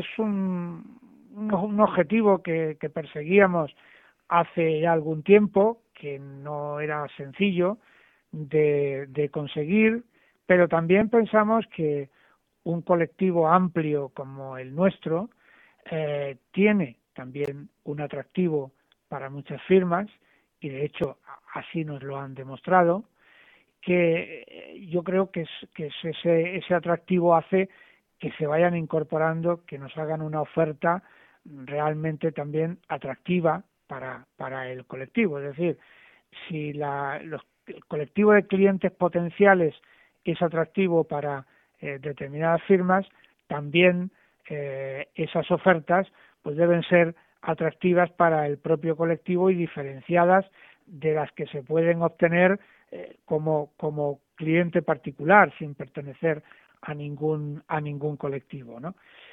es un objetivo que perseguíamos hace ya algún tiempo, que no era sencillo de conseguir, pero también pensamos que un colectivo amplio como el nuestro tiene también un atractivo para muchas firmas, y de hecho así nos lo han demostrado, que yo creo que ese atractivo hace que se vayan incorporando, que nos hagan una oferta realmente también atractiva para el colectivo. Es decir, si el colectivo de clientes potenciales es atractivo para determinadas firmas, también esas ofertas pues deben ser atractivas para el propio colectivo y diferenciadas de las que se pueden obtener como cliente particular sin pertenecer a ningún colectivo, ¿no?